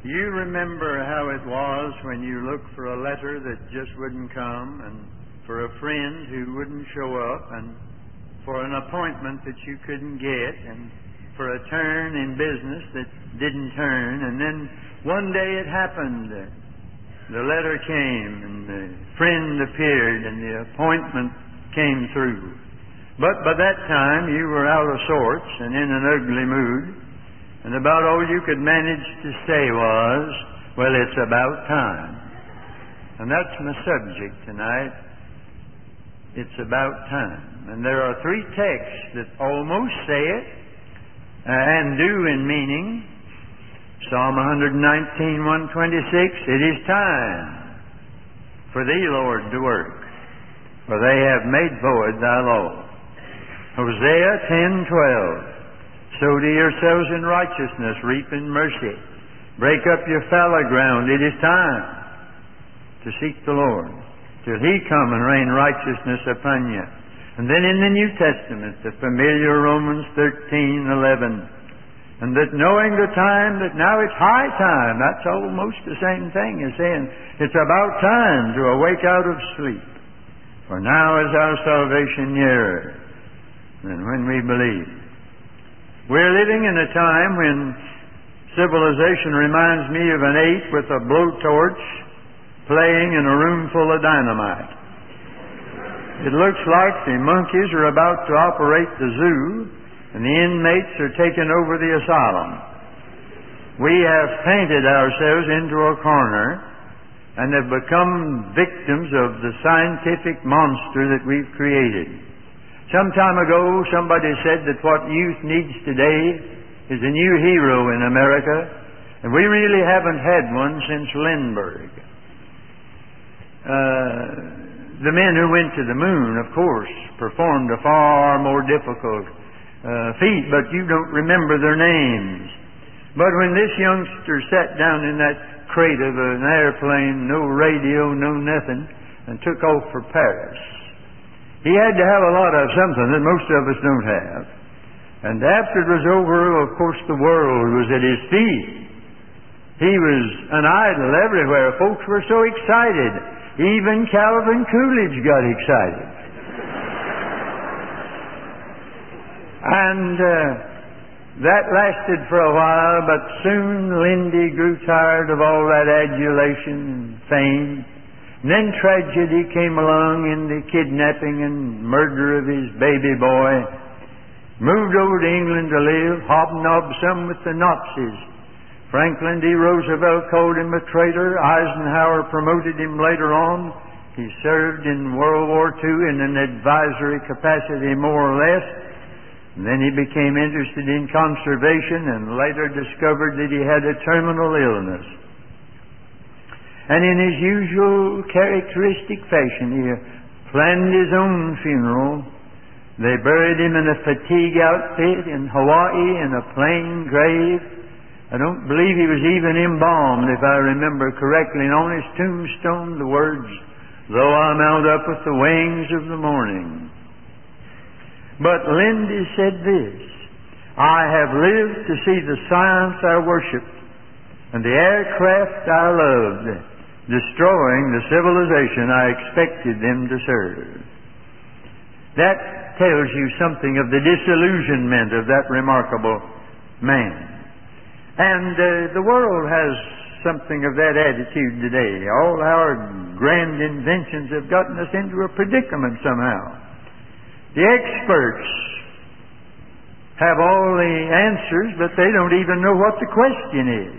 You remember how it was when you looked for a letter that just wouldn't come, and for a friend who wouldn't show up, and for an appointment that you couldn't get, and for a turn in business that didn't turn, and then one day it happened. The letter came, and the friend appeared, and the appointment came through. But by that time you were out of sorts and in an ugly mood, and about all you could manage to say was, well, it's about time. And that's my subject tonight. It's about time. And there are three texts that almost say it, and do in meaning. Psalm 119, 126, it is time for Thee, Lord, to work, for they have made void Thy law. Hosea 10:12, sow to yourselves in righteousness, reap in mercy. Break up your fallow ground. It is time to seek the Lord, till He come and rain righteousness upon you. And then in the New Testament, the familiar Romans 13:11, and that knowing the time, that now it's high time. That's almost the same thing as saying it's about time to awake out of sleep. For now is our salvation nearer than when we believe. We're living in a time when civilization reminds me of an ape with a blowtorch playing in a room full of dynamite. It looks like the monkeys are about to operate the zoo, and the inmates are taking over the asylum. We have painted ourselves into a corner and have become victims of the scientific monster that we've created. Some time ago, somebody said that what youth needs today is a new hero in America, and we really haven't had one since Lindbergh. The men who went to the moon, of course, performed a far more difficult feat, but you don't remember their names. But when this youngster sat down in that crate of an airplane, no radio, no nothing, and took off for Paris, he had to have a lot of something that most of us don't have. And after it was over, of course, the world was at his feet. He was an idol everywhere. Folks were so excited. Even Calvin Coolidge got excited. And that lasted for a while, but soon Lindy grew tired of all that adulation and fame. And then tragedy came along in the kidnapping and murder of his baby boy. Moved over to England to live, hobnobbed some with the Nazis. Franklin D. Roosevelt called him a traitor. Eisenhower promoted him later on. He served in World War II in an advisory capacity, more or less. And then he became interested in conservation and later discovered that he had a terminal illness. And in his usual characteristic fashion, he planned his own funeral. They buried him in a fatigue outfit in Hawaii in a plain grave. I don't believe he was even embalmed, if I remember correctly. And on his tombstone, the words, "Though I mount up with the wings of the morning." But Lindy said this, "I have lived to see the science I worshipped and the aircraft I loved destroying the civilization I expected them to serve." That tells you something of the disillusionment of that remarkable man. And the world has something of that attitude today. All our grand inventions have gotten us into a predicament somehow. The experts have all the answers, but they don't even know what the question is.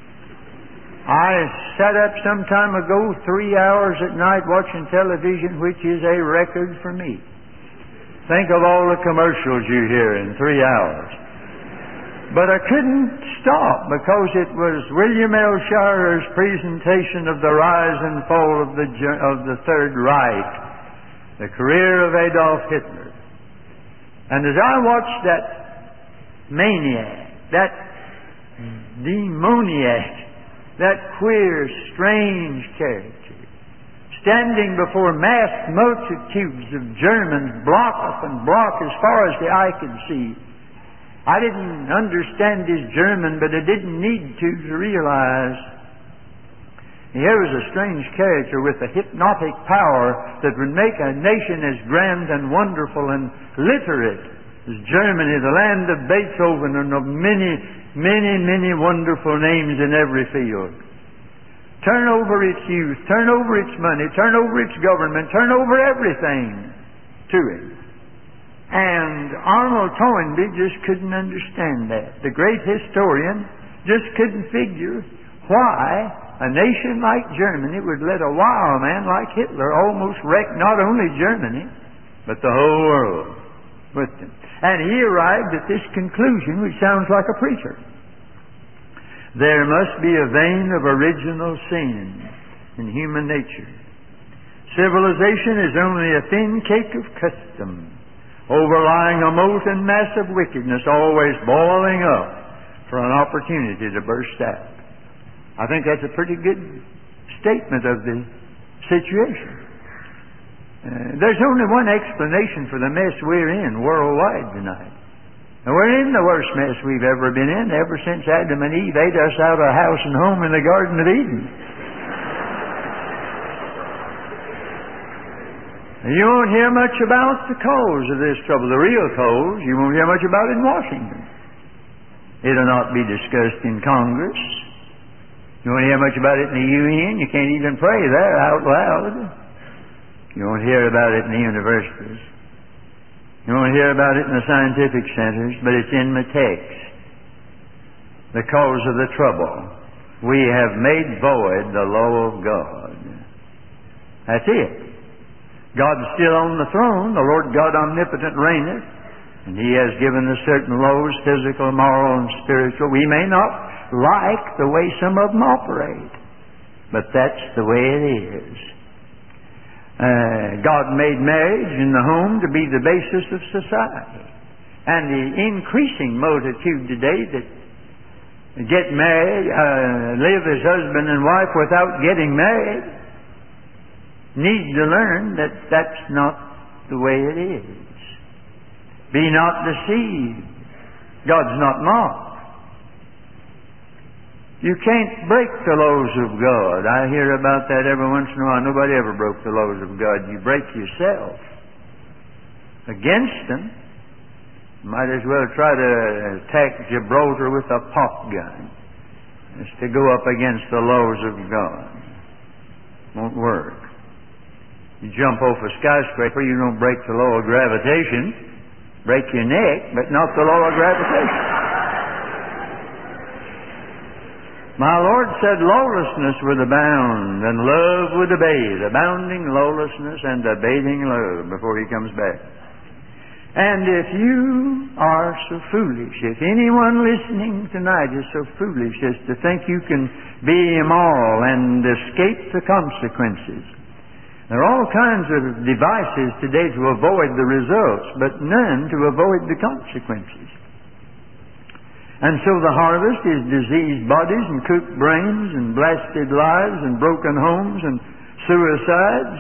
I sat up some time ago 3 hours at night watching television, which is a record for me. Think of all the commercials you hear in 3 hours. But I couldn't stop because it was William L. Shirer's presentation of the rise and fall of the Third Reich, the career of Adolf Hitler. And as I watched that maniac, that demoniac, that queer, strange character, standing before mass multitudes of Germans, block upon block as far as the eye could see, I didn't understand his German, but I didn't need to realize here was a strange character with a hypnotic power that would make a nation as grand and wonderful and literate as Germany, the land of Beethoven and of many, many, many wonderful names in every field. Turn over its youth, turn over its money, turn over its government, turn over everything to it. And Arnold Toynbee just couldn't understand that. The great historian just couldn't figure why a nation like Germany would let a wild man like Hitler almost wreck not only Germany, but the whole world with him. And he arrived at this conclusion, which sounds like a preacher. There must be a vein of original sin in human nature. Civilization is only a thin cake of custom, overlying a molten mass of wickedness, always boiling up for an opportunity to burst out. I think that's a pretty good statement of the situation. There's only one explanation for the mess we're in worldwide tonight. And we're in the worst mess we've ever been in ever since Adam and Eve ate us out of house and home in the Garden of Eden. And you won't hear much about the cause of this trouble, the real cause. You won't hear much about it in Washington. It'll not be discussed in Congress. You won't hear much about it in the UN. You can't even pray there out loud. You won't hear about it in the universities. You won't hear about it in the scientific centers, but it's in the text. The cause of the trouble. We have made void the law of God. That's it. God's still on the throne. The Lord God omnipotent reigneth. And He has given us certain laws, physical, moral, and spiritual. We may not like the way some of them operate, but that's the way it is. God made marriage in the home to be the basis of society. And the increasing multitude today that get married, live as husband and wife without getting married, need to learn that that's not the way it is. Be not deceived. God's not mocked. You can't break the laws of God. I hear about that every once in a while. Nobody ever broke the laws of God. You break yourself against them. Might as well try to attack Gibraltar with a pop gun as to go up against the laws of God. Won't work. You jump off a skyscraper, you don't break the law of gravitation. Break your neck, but not the law of gravitation. My Lord said lawlessness would abound, and love would abate. Abounding lawlessness and abating love before He comes back. And if you are so foolish, if anyone listening tonight is so foolish as to think you can be immoral and escape the consequences, there are all kinds of devices today to avoid the results, but none to avoid the consequences. And so the harvest is diseased bodies and cooked brains and blasted lives and broken homes and suicides.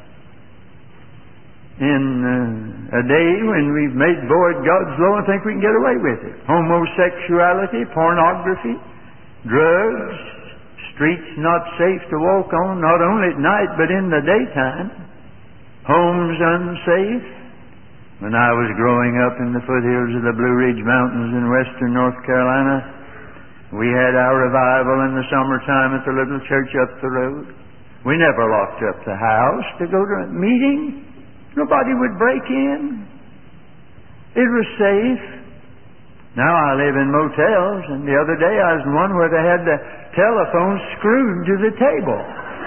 In a day when we've made void God's law and think we can get away with it. Homosexuality, pornography, drugs, streets not safe to walk on, not only at night but in the daytime, homes unsafe. When I was growing up in the foothills of the Blue Ridge Mountains in western North Carolina, we had our revival in the summertime at the little church up the road. We never locked up the house to go to a meeting. Nobody would break in. It was safe. Now I live in motels, and the other day I was in one where they had the telephone screwed to the table.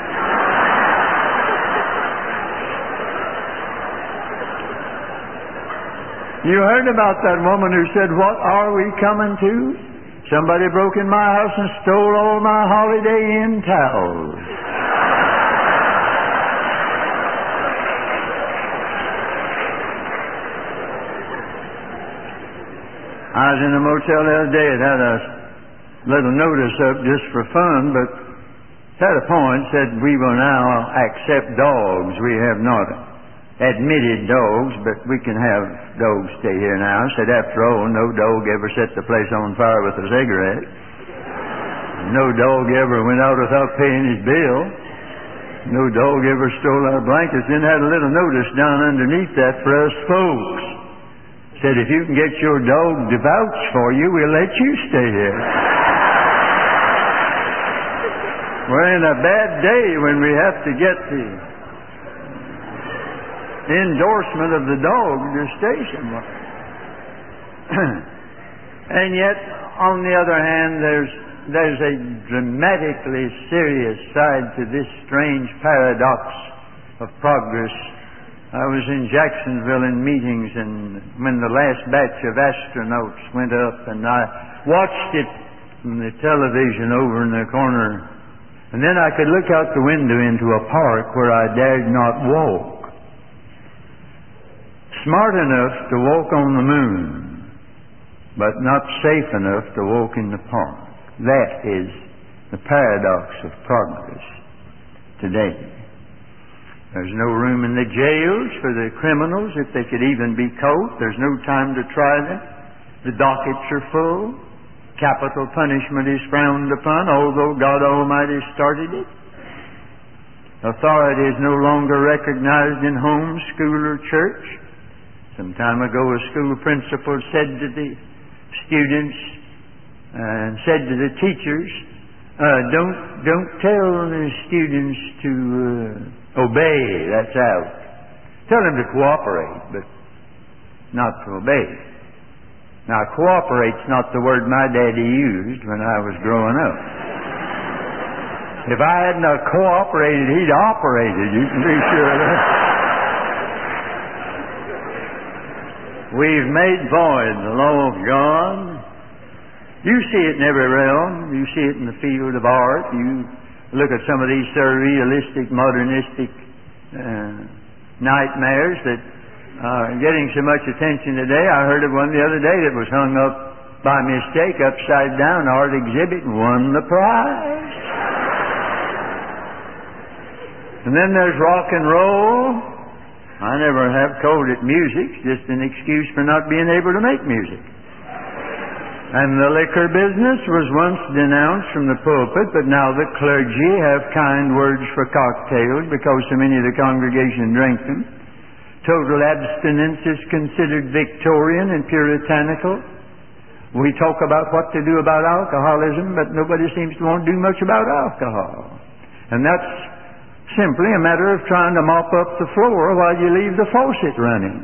You heard about that woman who said, "What are we coming to? Somebody broke in my house and stole all my Holiday Inn towels." I was in a motel the other day. It had a little notice up just for fun, but at a point said, "We will now accept dogs. We have not admitted dogs, but we can have dogs stay here now. I said, after all, no dog ever set the place on fire with a cigarette. No dog ever went out without paying his bill. No dog ever stole our blankets. Then had a little notice down underneath that for us folks. Said, if you can get your dog to vouch for you, we'll let you stay here. We're in a bad day when we have to get the endorsement of the dog to stay somewhere. And yet, on the other hand, there's a dramatically serious side to this strange paradox of progress. I was in Jacksonville in meetings, and when the last batch of astronauts went up, and I watched it from the television over in the corner, and then I could look out the window into a park where I dared not walk. Smart enough to walk on the moon, but not safe enough to walk in the park. That is the paradox of progress today. There's no room in the jails for the criminals if they could even be caught. There's no time to try them. The dockets are full. Capital punishment is frowned upon, although God Almighty started it. Authority is no longer recognized in home, school, or church. Some time ago, a school principal said to the students and said to the teachers, don't tell the students to obey. That's out. Tell them to cooperate, but not to obey. Now, cooperate's not the word my daddy used when I was growing up. If I hadn't cooperated, he'd operated. You can be sure of that. We've made void the law of God. You see it in every realm. You see it in the field of art. You look at some of these surrealistic, modernistic nightmares that are getting so much attention today. I heard of one the other day that was hung up by mistake upside down, art exhibit, and won the prize. And then there's rock and roll. I never have called it music, just an excuse for not being able to make music. And the liquor business was once denounced from the pulpit, but now the clergy have kind words for cocktails because so many of the congregation drink them. Total abstinence is considered Victorian and puritanical. We talk about what to do about alcoholism, but nobody seems to want to do much about alcohol. And that's simply a matter of trying to mop up the floor while you leave the faucet running.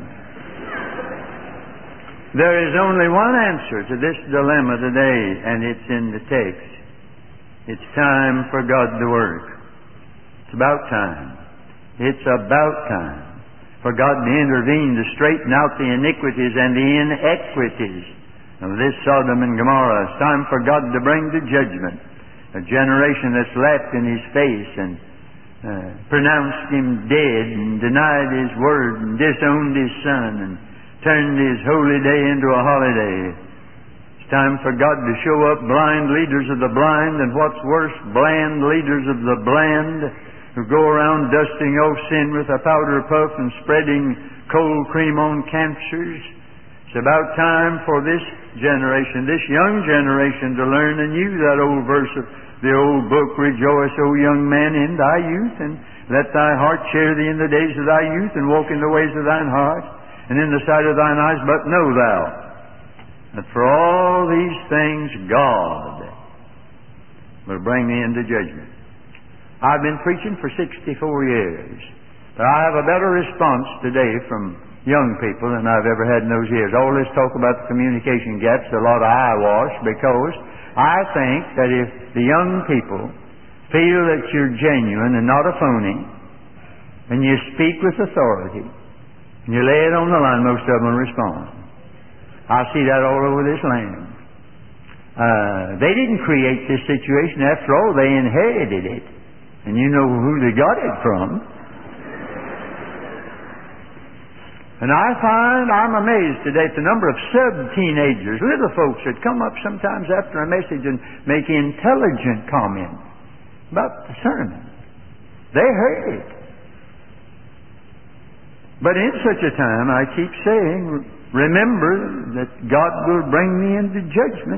There is only one answer to this dilemma today, and it's in the text. It's time for God to work. It's about time. It's about time for God to intervene to straighten out the iniquities and the inequities of this Sodom and Gomorrah. It's time for God to bring to judgment a generation that's laughed in His face and pronounced Him dead and denied His word and disowned His Son and turned His holy day into a holiday. It's time for God to show up blind leaders of the blind, and what's worse, bland leaders of the bland, who go around dusting off sin with a powder puff and spreading cold cream on cancers. It's about time for this generation, this young generation, to learn anew that old verse of the old book, rejoice, O young man, in thy youth, and let thy heart cheer thee in the days of thy youth, and walk in the ways of thine heart, and in the sight of thine eyes. But know thou that for all these things God will bring thee into judgment. I've been preaching for 64 years, but I have a better response today from young people than I've ever had in those years. All this talk about the communication gaps, a lot of eyewash, because I think that if the young people feel that you're genuine and not a phony, and you speak with authority, and you lay it on the line, most of them will respond. I see that all over this land. They didn't create this situation. After all, they inherited it. And you know who they got it from. And I find I'm amazed today at the number of sub-teenagers, little folks that come up sometimes after a message and make intelligent comments about the sermon. They heard it. But in such a time, I keep saying, remember that God will bring me into judgment.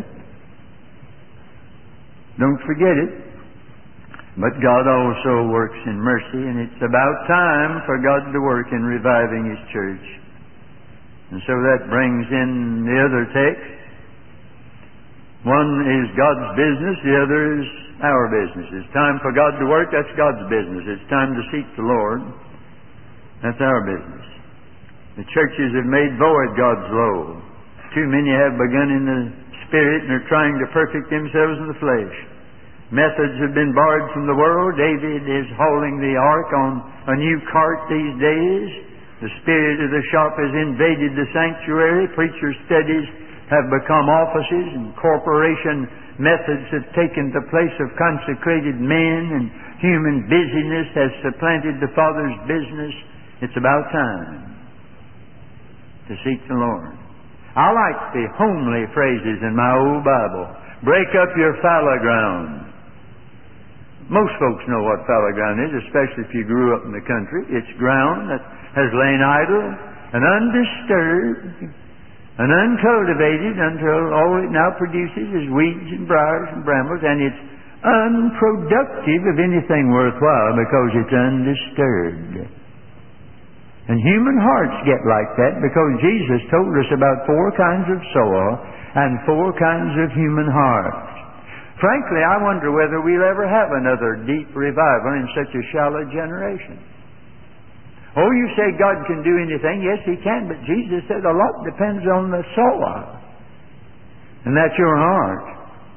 Don't forget it. But God also works in mercy, and it's about time for God to work in reviving His church. And so that brings in the other text. One is God's business, the other is our business. It's time for God to work, that's God's business. It's time to seek the Lord, that's our business. The churches have made void God's law. Too many have begun in the Spirit and are trying to perfect themselves in the flesh. Methods have been borrowed from the world. David is hauling the ark on a new cart these days. The spirit of the shop has invaded the sanctuary. Preachers' studies have become offices, and corporation methods have taken the place of consecrated men, and human busyness has supplanted the Father's business. It's about time to seek the Lord. I like the homely phrases in my old Bible. Break up your fallow ground. Most folks know what fallow ground is, especially if you grew up in the country. It's ground that has lain idle and undisturbed and uncultivated until all it now produces is weeds and briars and brambles, and it's unproductive of anything worthwhile because it's undisturbed. And human hearts get like that because Jesus told us about 4 kinds of soil and 4 kinds of human hearts. Frankly, I wonder whether we'll ever have another deep revival in such a shallow generation. Oh, you say God can do anything. Yes, He can, but Jesus said a lot depends on the soil. And that's your heart.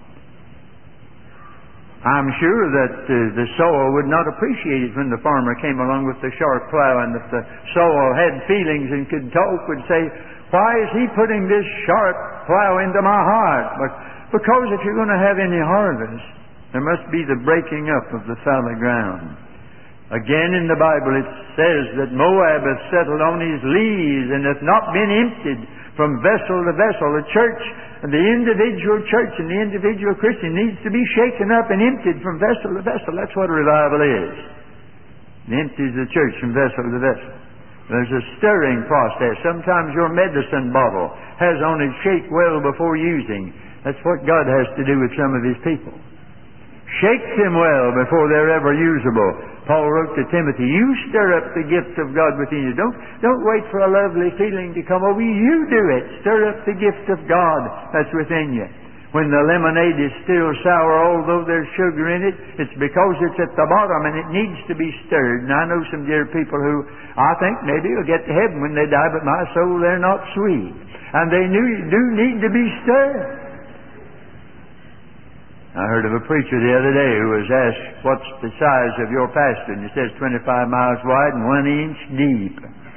I'm sure that the soil would not appreciate it when the farmer came along with the sharp plow, and if the soil had feelings and could talk, would say, why is he putting this sharp plow into my heart? Because if you're going to have any harvest, there must be the breaking up of the fallow ground. Again in the Bible it says that Moab hath settled on his lees and hath not been emptied from vessel to vessel. The church, the individual church and the individual Christian needs to be shaken up and emptied from vessel to vessel. That's what a revival is. It empties the church from vessel to vessel. There's a stirring process. Sometimes your medicine bottle has on it shake well before using. That's what God has to do with some of His people. Shake them well before they're ever usable. Paul wrote to Timothy, you stir up the gift of God within you. Don't wait for a lovely feeling to come over you. You do it. Stir up the gift of God that's within you. When the lemonade is still sour, although there's sugar in it, it's because it's at the bottom and it needs to be stirred. And I know some dear people who I think maybe will get to heaven when they die, but my soul, they're not sweet. And they do need to be stirred. I heard of a preacher the other day who was asked, what's the size of your pastor? And he says 25 miles wide and 1 inch deep.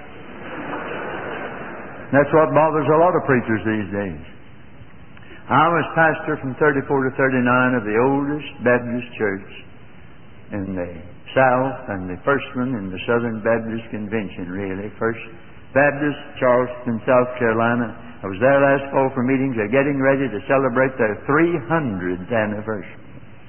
That's what bothers a lot of preachers these days. I was pastor from 34 to 39 of the oldest Baptist church in the South and the first one in the Southern Baptist Convention, really. First Baptist, Charleston, South Carolina. I was there last fall for meetings. They're getting ready to celebrate their 300th anniversary.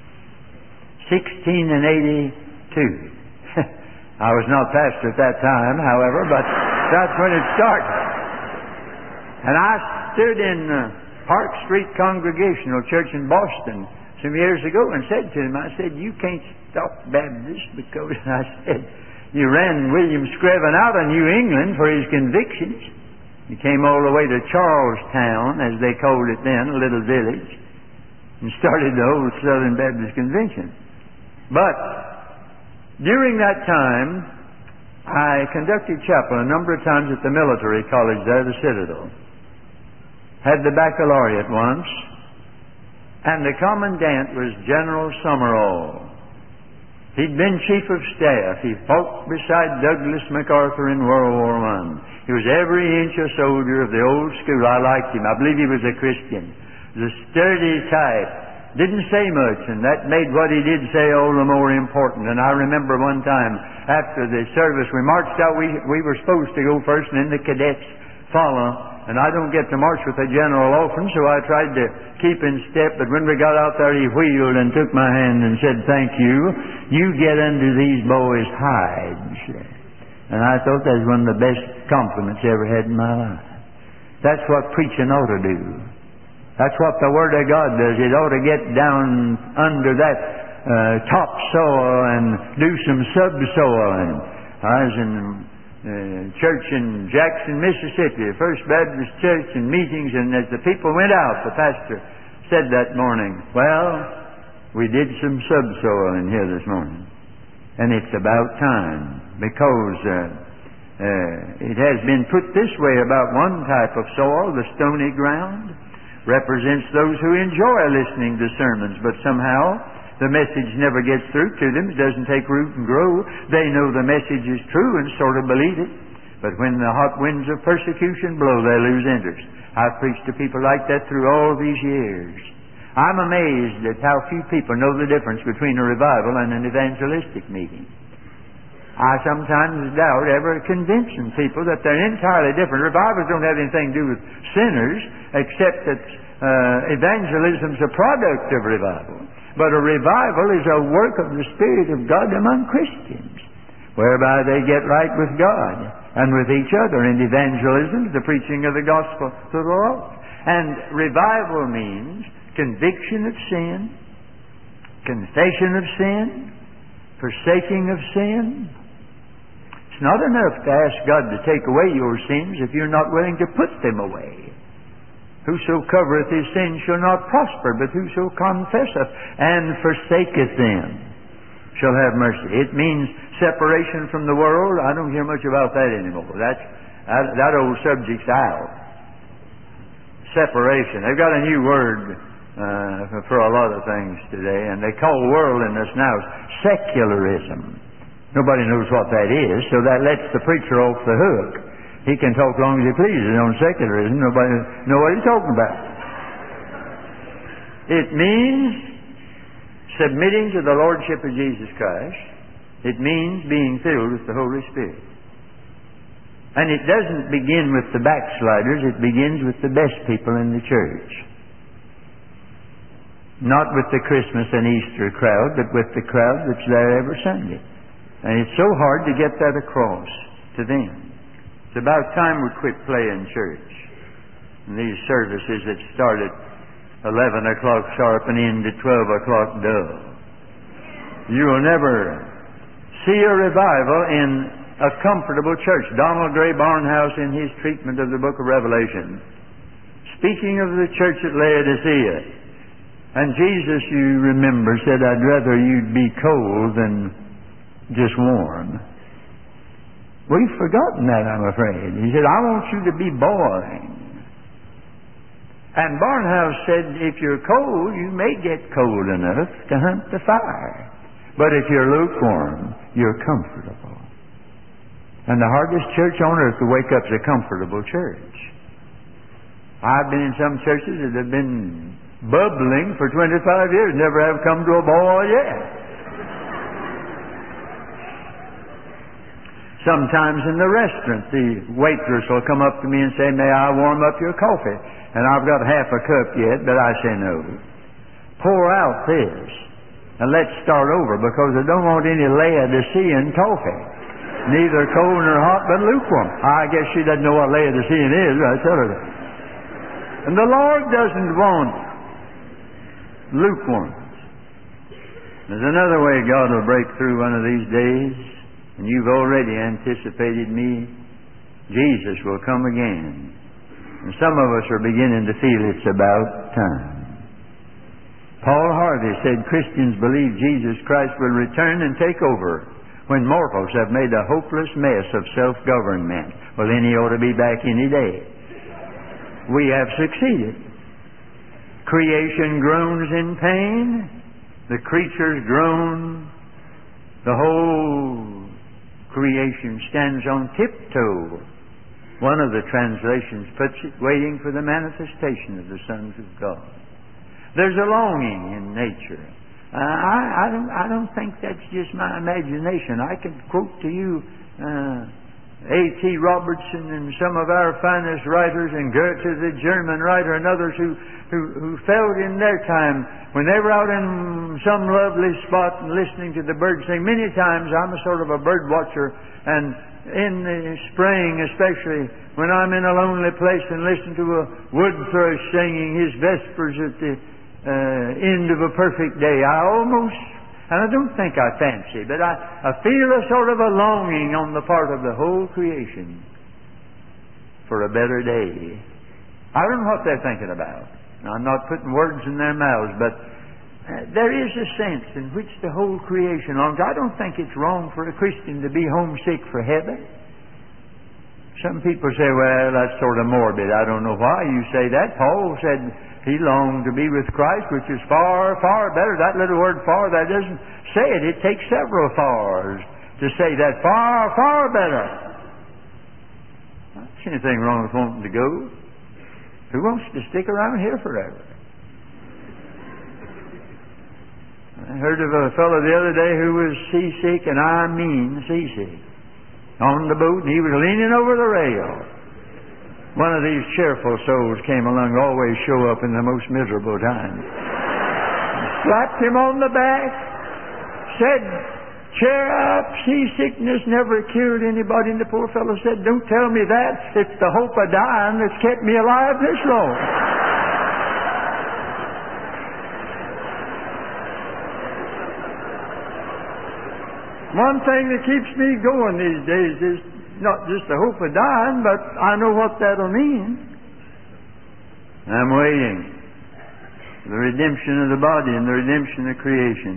1682. I was not pastor at that time, however, but that's when it started. And I stood in Park Street Congregational Church in Boston some years ago and said to him, I said, you can't stop Baptists because, I said, you ran William Screven out of New England for his convictions. He came all the way to Charlestown, as they called it then, a little village, and started the whole Southern Baptist Convention. But during that time, I conducted chapel a number of times at the military college there, the Citadel. Had the baccalaureate once, and the commandant was General Summerall. He'd been chief of staff. He fought beside Douglas MacArthur in World War I. He was every inch a soldier of the old school. I liked him. I believe he was a Christian. He was a sturdy type. Didn't say much, and that made what he did say all the more important. And I remember one time after the service, we marched out. We were supposed to go first, and then the cadets follow. And I don't get to march with the general often, so I tried to keep in step. But when we got out there, he wheeled and took my hand and said, thank you. You get under these boys' hides. And I thought that was one of the best compliments I ever had in my life. That's what preaching ought to do. That's what the Word of God does. It ought to get down under that topsoil and do some subsoiling. I was in church in Jackson, Mississippi, the First Baptist Church, in meetings, and as the people went out, the pastor said that morning, well, we did some subsoiling here this morning. And it's about time, because it has been put this way about one type of soil, the stony ground, represents those who enjoy listening to sermons, but somehow the message never gets through to them. It doesn't take root and grow. They know the message is true and sort of believe it, but when the hot winds of persecution blow, they lose interest. I've preached to people like that through all these years. I'm amazed at how few people know the difference between a revival and an evangelistic meeting. I sometimes doubt ever convincing people that they're entirely different. Revivals don't have anything to do with sinners, except that evangelism's a product of revival. But a revival is a work of the Spirit of God among Christians, whereby they get right with God and with each other. And evangelism is the preaching of the gospel to the lost. And revival means conviction of sin, confession of sin, forsaking of sin. It's not enough to ask God to take away your sins if you're not willing to put them away. Whoso covereth his sins shall not prosper, but whoso confesseth and forsaketh them shall have mercy. It means separation from the world. I don't hear much about that anymore. That old subject's out. Separation. They've got a new word for a lot of things today, and they call worldliness now secularism. Nobody knows what that is, so that lets the preacher off the hook. He can talk long as he pleases on secularism. Nobody knows what he's talking about. It means submitting to the Lordship of Jesus Christ. It means being filled with the Holy Spirit. And it doesn't begin with the backsliders. It begins with the best people in the church. Not with the Christmas and Easter crowd, but with the crowd that's there every Sunday. And it's so hard to get that across to them. It's about time we quit playing church. And these services that start at 11 o'clock sharp and end at 12 o'clock dull. You will never see a revival in a comfortable church. Donald Gray Barnhouse, in his treatment of the book of Revelation, speaking of the church at Laodicea, and Jesus, you remember, said, I'd rather you'd be cold than just warm. We've forgotten that, I'm afraid. He said, I want you to be boiling. And Barnhouse said, if you're cold, you may get cold enough to hunt the fire. But if you're lukewarm, you're comfortable. And the hardest church on earth to wake up is a comfortable church. I've been in some churches that have been bubbling for 25 years, never have come to a boil yet. Sometimes in the restaurant, the waitress will come up to me and say, may I warm up your coffee? And I've got half a cup yet, but I say no. Pour out this, and let's start over, because I don't want any Laodicean coffee. Neither cold nor hot, but lukewarm. I guess she doesn't know what Laodicean is, I tell her that. And the Lord doesn't want lukewarm. There's another way God will break through one of these days, and you've already anticipated me. Jesus will come again. And some of us are beginning to feel it's about time. Paul Harvey said Christians believe Jesus Christ will return and take over when mortals have made a hopeless mess of self-government. Well, then he ought to be back any day. We have succeeded. Creation groans in pain. The creatures groan. The whole creation stands on tiptoe. One of the translations puts it, waiting for the manifestation of the sons of God. There's a longing in nature. I don't think that's just my imagination. I could quote to you A.T. Robertson and some of our finest writers, and Goethe, the German writer, and others who felt in their time when they were out in some lovely spot and listening to the birds sing. Many times I'm a sort of a bird watcher, and in the spring, especially when I'm in a lonely place and listen to a wood thrush singing his vespers at the end of a perfect day, I almost, and I don't think I fancy, but I feel a sort of a longing on the part of the whole creation for a better day. I don't know what they're thinking about. Now, I'm not putting words in their mouths, but there is a sense in which the whole creation longs. I don't think it's wrong for a Christian to be homesick for heaven. Some people say, well, that's sort of morbid. I don't know why you say that. Paul said he longed to be with Christ, which is far, far better. That little word far, that doesn't say it. It takes several fars to say that. Far, far better. I don't see anything wrong with wanting to go. Who wants to stick around here forever? I heard of a fellow the other day who was seasick, and I mean seasick, on the boat, and he was leaning over the rail. One of these cheerful souls came along, always show up in the most miserable times. Slapped him on the back, said, cheer up, seasickness never killed anybody. And the poor fellow said, don't tell me that. It's the hope of dying that's kept me alive this long. One thing that keeps me going these days is not just the hope of dying, but I know what that'll mean. I'm waiting for the redemption of the body and the redemption of creation.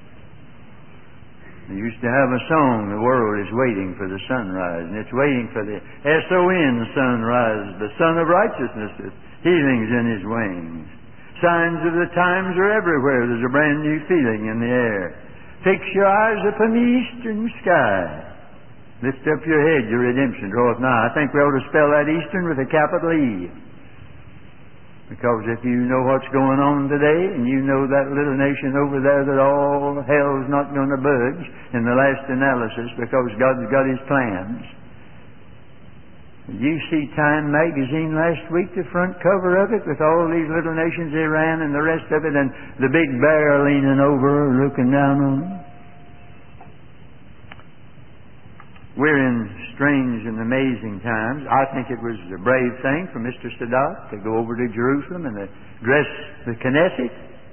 They used to have a song, the world is waiting for the sunrise, and it's waiting for the S-O-N sunrise, the Son of Righteousness, with healings in His wings. Signs of the times are everywhere. There's a brand new feeling in the air. Fix your eyes upon the eastern sky. Lift up your head, your redemption draweth nigh. I think we ought to spell that eastern with a capital E. Because if you know what's going on today, and you know that little nation over there that all hell's not going to budge in the last analysis because God's got His plans. Did you see Time magazine last week, the front cover of it, with all these little nations, Iran and the rest of it, and the big bear leaning over, looking down on them? We're in strange and amazing times. I think it was a brave thing for Mr. Sadat to go over to Jerusalem and address the Knesset.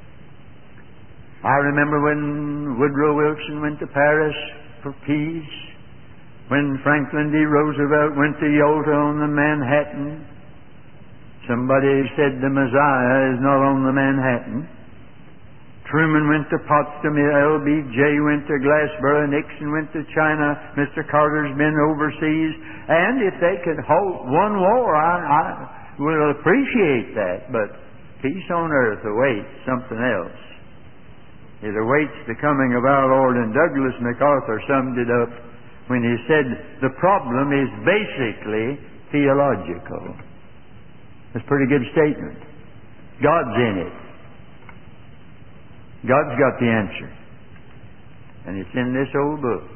I remember when Woodrow Wilson went to Paris for peace, when Franklin D. Roosevelt went to Yalta on the Manhattan. Somebody said the Messiah is not on the Manhattan. Truman went to Potsdam, LBJ went to Glassboro, Nixon went to China, Mr. Carter's been overseas. And if they could halt one war, I will appreciate that. But peace on earth awaits something else. It awaits the coming of our Lord. And Douglas MacArthur summed it up when he said the problem is basically theological. That's a pretty good statement. God's in it. God's got the answer. And it's in this old book.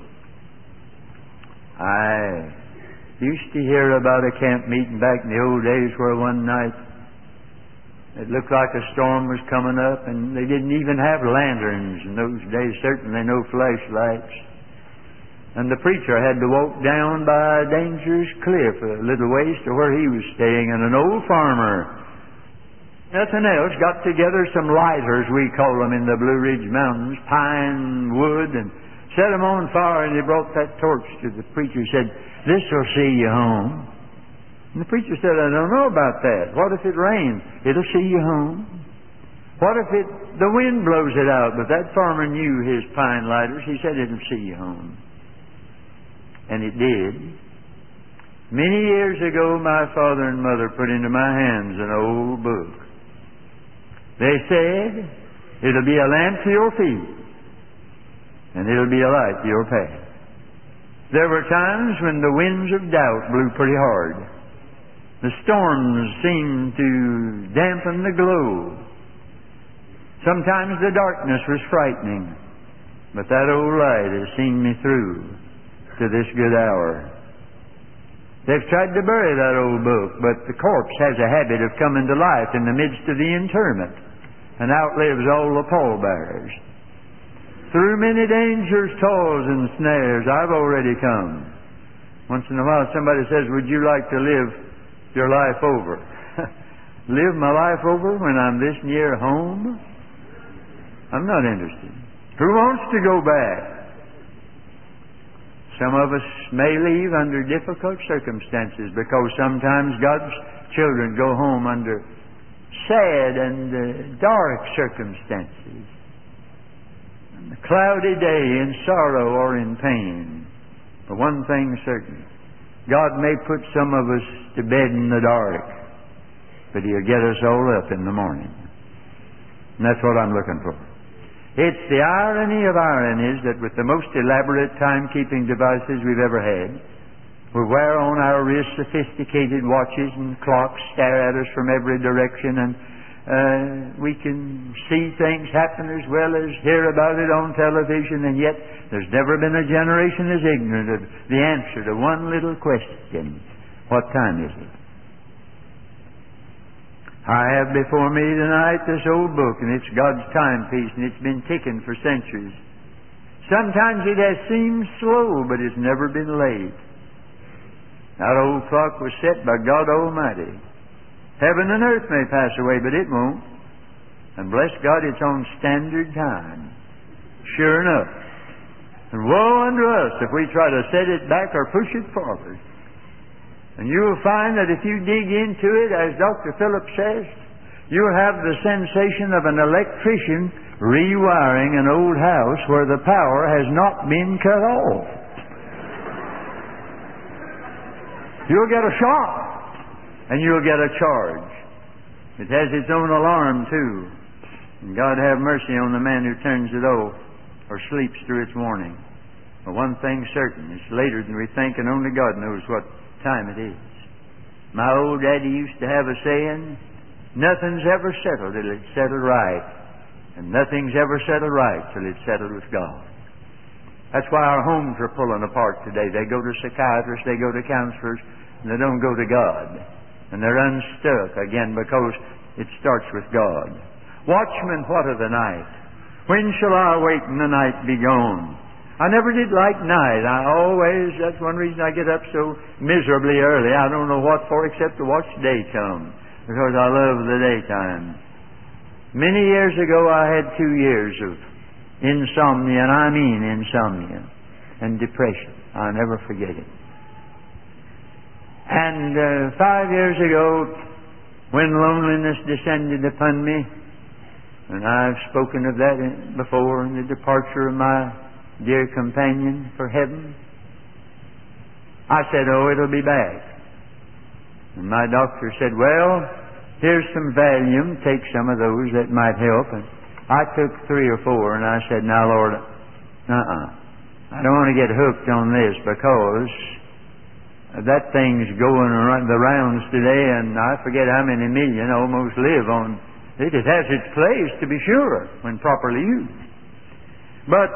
I used to hear about a camp meeting back in the old days where one night it looked like a storm was coming up, and they didn't even have lanterns in those days, certainly no flashlights. And the preacher had to walk down by a dangerous cliff a little ways to where he was staying, and an old farmer, nothing else, got together some lighters, we call them in the Blue Ridge Mountains, pine wood, and set them on fire, and he brought that torch to the preacher. He said, "This will see you home." And the preacher said, "I don't know about that. What if it rains?" "It'll see you home." "What if the wind blows it out?" But that farmer knew his pine lighters. He said, "It'll see you home." And it did. Many years ago, my father and mother put into my hands an old book. They said, "It'll be a lamp to your feet, and it'll be a light to your path." There were times when the winds of doubt blew pretty hard. The storms seemed to dampen the glow. Sometimes the darkness was frightening, but that old light has seen me through to this good hour. They've tried to bury that old book, but the corpse has a habit of coming to life in the midst of the interment and outlives all the pallbearers. Through many dangers, toils, and snares I've already come, Once in a while somebody says, would you like to live your life over? Live my life over when I'm this near home? I'm not interested. Who wants to go back? Some of us may leave under difficult circumstances because sometimes God's children go home under sad and dark circumstances. On a cloudy day in sorrow or in pain. But one thing certain, God may put some of us to bed in the dark, but He'll get us all up in the morning. And that's what I'm looking for. It's the irony of ironies that with the most elaborate timekeeping devices we've ever had, we wear on our wrists sophisticated watches and clocks stare at us from every direction, and we can see things happen as well as hear about it on television, and yet there's never been a generation as ignorant of the answer to one little question. What time is it? I have before me tonight this old book, and it's God's timepiece, and it's been ticking for centuries. Sometimes it has seemed slow, but it's never been late. That old clock was set by God Almighty. Heaven and earth may pass away, but it won't. And bless God, it's on standard time. Sure enough. And woe unto us if we try to set it back or push it forward. And you'll find that if you dig into it, as Dr. Phillips says, you'll have the sensation of an electrician rewiring an old house where the power has not been cut off. You'll get a shock, and you'll get a charge. It has its own alarm, too. And God have mercy on the man who turns it off or sleeps through its warning. But one thing's certain, it's later than we think, and only God knows what time it is. My old daddy used to have a saying, nothing's ever settled till it's settled right, and nothing's ever settled right till it's settled with God. That's why our homes are pulling apart today. They go to psychiatrists, they go to counselors, and they don't go to God. And they're unstuck again because it starts with God. Watchmen, what of the night? When shall I wait and the night be gone? I never did like night. That's one reason I get up so miserably early. I don't know what for except to watch day come, because I love the daytime. Many years ago I had 2 years of insomnia, and I mean insomnia, and depression. I'll never forget it. And 5 years ago, when loneliness descended upon me, and I've spoken of that before in the departure of my dear companion for heaven, I said, it'll be back. And my doctor said, well, here's some Valium, take some of those, that might help. And I took 3 or 4, and I said, now Lord, I don't want to get hooked on this, because that thing's going around the rounds today, and I forget how many million almost live on it. It has its place, to be sure, when properly used. But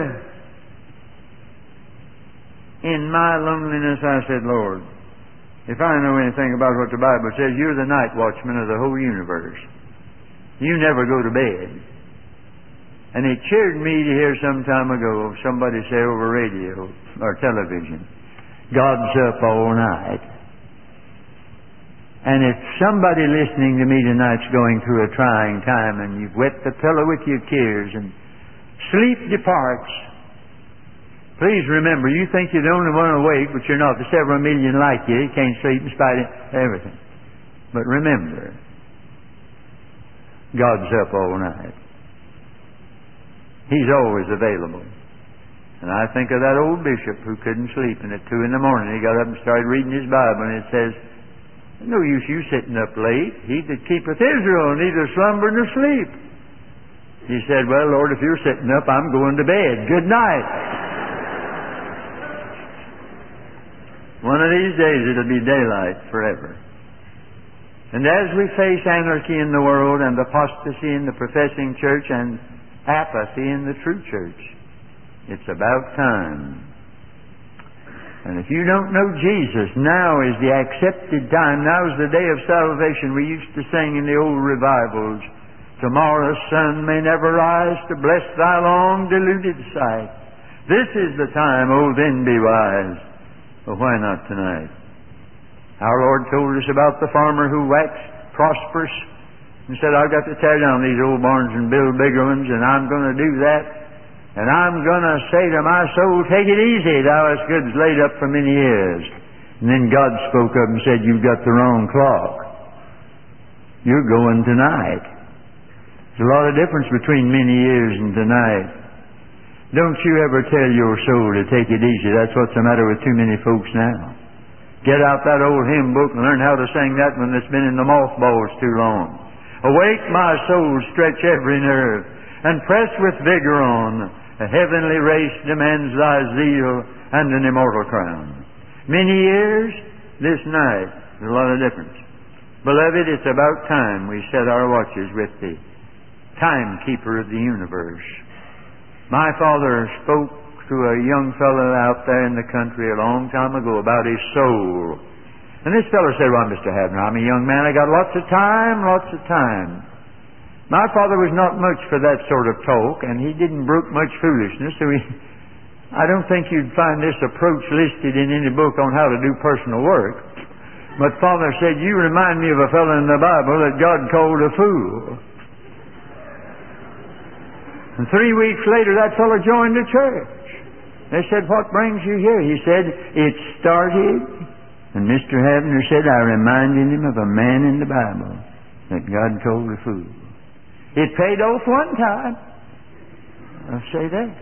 in my loneliness, I said, Lord, if I know anything about what the Bible says, you're the night watchman of the whole universe. You never go to bed. And it cheered me to hear some time ago somebody say over radio or television, God's up all night. And if somebody listening to me tonight's going through a trying time, and you've wet the pillow with your tears and sleep departs, please remember, you think you're the only one awake, but you're not. There's several million like you. You can't sleep in spite of everything. But remember, God's up all night. He's always available. And I think of that old bishop who couldn't sleep, and at 2 in the morning he got up and started reading his Bible, and it says, no use you sitting up late. He that keepeth Israel neither slumber nor sleep. He said, well, Lord, if you're sitting up, I'm going to bed. Good night. One of these days it'll be daylight forever. And as we face anarchy in the world, and apostasy in the professing church, and apathy in the true church, it's about time. And if you don't know Jesus, now is the accepted time. Now is the day of salvation. We used to sing in the old revivals, tomorrow's sun may never rise to bless thy long deluded sight. This is the time, oh then be wise. Well, why not tonight? Our Lord told us about the farmer who waxed prosperous and said, I've got to tear down these old barns and build bigger ones, and I'm going to do that. And I'm going to say to my soul, take it easy, thou hast goods laid up for many years. And then God spoke up and said, you've got the wrong clock. You're going tonight. There's a lot of difference between many years and tonight. Don't you ever tell your soul to take it easy. That's what's the matter with too many folks now. Get out that old hymn book and learn how to sing that one that's been in the mothballs too long. Awake, my soul, stretch every nerve, and press with vigor on. A heavenly race demands thy zeal and an immortal crown. Many years, this night, there's a lot of difference. Beloved, it's about time we set our watches with the timekeeper of the universe. My father spoke to a young fellow out there in the country a long time ago about his soul. And this fellow said, well, Mr. Havner, I'm a young man. I got lots of time. My father was not much for that sort of talk, and he didn't brook much foolishness, so I don't think you'd find this approach listed in any book on how to do personal work. But Father said, you remind me of a fellow in the Bible that God called a fool. And 3 weeks later, that fellow joined the church. They said, what brings you here? He said, it started. And Mr. Havner said, I reminded him of a man in the Bible that God called a fool. It paid off one time. I'll say that.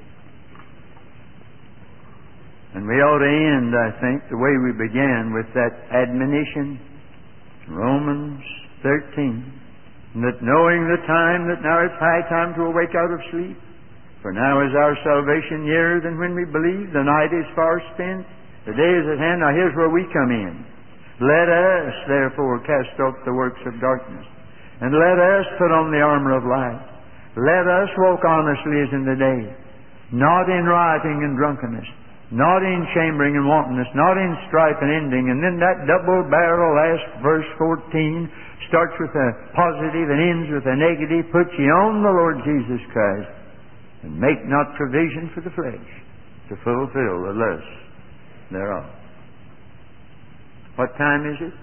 And we ought to end, I think, the way we began with that admonition, Romans 13, that knowing the time, that now it's high time to awake out of sleep, for now is our salvation nearer than when we believed, the night is far spent, the day is at hand. Now here's where we come in. Let us, therefore, cast off the works of darkness, and let us put on the armor of light. Let us walk honestly as in the day, not in rioting and drunkenness, not in chambering and wantonness, not in strife and ending. And then that double-barrel last verse 14 starts with a positive and ends with a negative. Put ye on the Lord Jesus Christ, and make not provision for the flesh to fulfill the lust thereof. What time is it?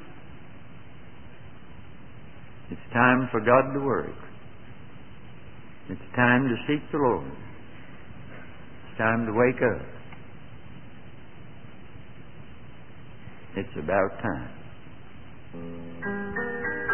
It's time for God to work. It's time to seek the Lord. It's time to wake up. It's about time.